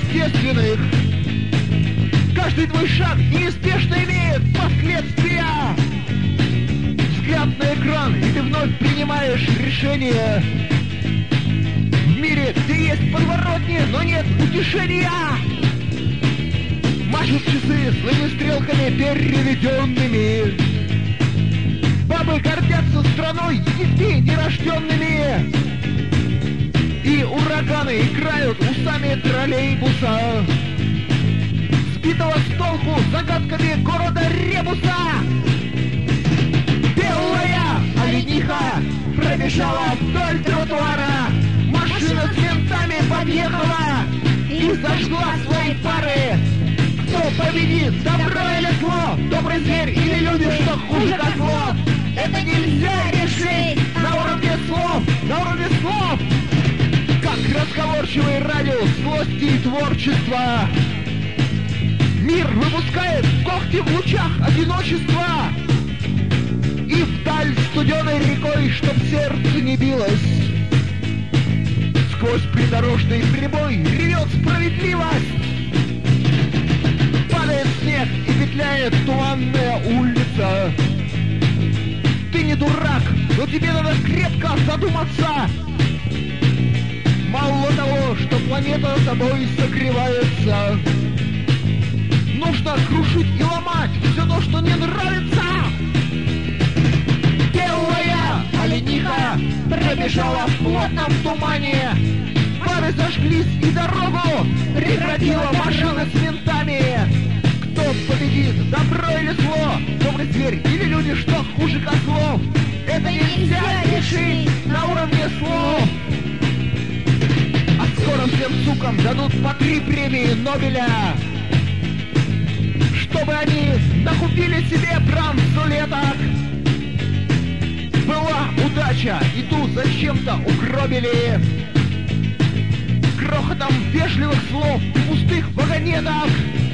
естественных. Каждый твой шаг неизбежно имеет последствия. Взгляд на экран, и ты вновь принимаешь решение. В мире, где есть подворотни, но нет утешения. Машут часы злыми стрелками переведенными. Бабы гордятся страной и детьми нерожденными. И ураганы играют усами троллейбуса, сбитого с толку загадками города Ребуса. Белая олениха пробежала вдоль тротуара. Машина с ментами подъехала и зажгла свои фары. Кто победит, добро или зло? Добрый зверь или люди, что хуже козлов? Это нельзя решить на уровне слов, на уровне слов. Как разговорчивый радиус злости и творчества. Мир выпускает когти в лучах одиночества. И вдаль студеной рекой, чтоб сердце не билось. Сквозь придорожный прибой ревет справедливость. Падает снег и петляет туманная улица. Ты не дурак, но тебе надо крепко задуматься. Мало того, что планета тобой согревается, нужно крушить и ломать все то, что не нравится. Белая олениха пробежала в плотном тумане. Фары зажглись и дорогу прекратила машина с ментами. Кто победит, добро или зло? Добрый зверь или люди, что хуже козлов? Это нельзя решить на уровне слов. А скоро всем сукам дадут по 3 премии Нобеля, чтобы они накупили себе бранцулеток. Была удача, и ту зачем-то угробили грохотом вежливых слов и пустых вагонеток.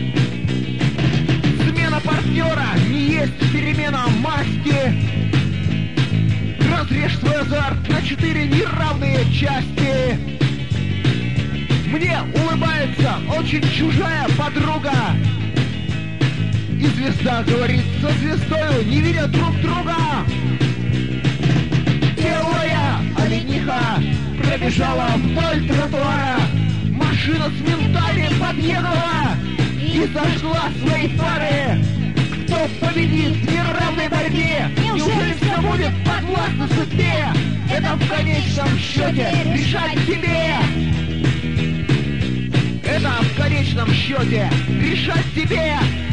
Смена партнера не есть перемена масти. Разрежь свой азарт на 4 неравные части. Мне улыбается очень чужая подруга, и звезда говорит со звездою, не видя друг друга. Белая олениха пробежала вдоль тротуара. Машина с ментами подъехала и зажгла свои фары. Кто победит в неравной борьбе? Неужели все будет подвластно судьбе? Это в конечном счете решать тебе. Это в конечном счете решать тебе.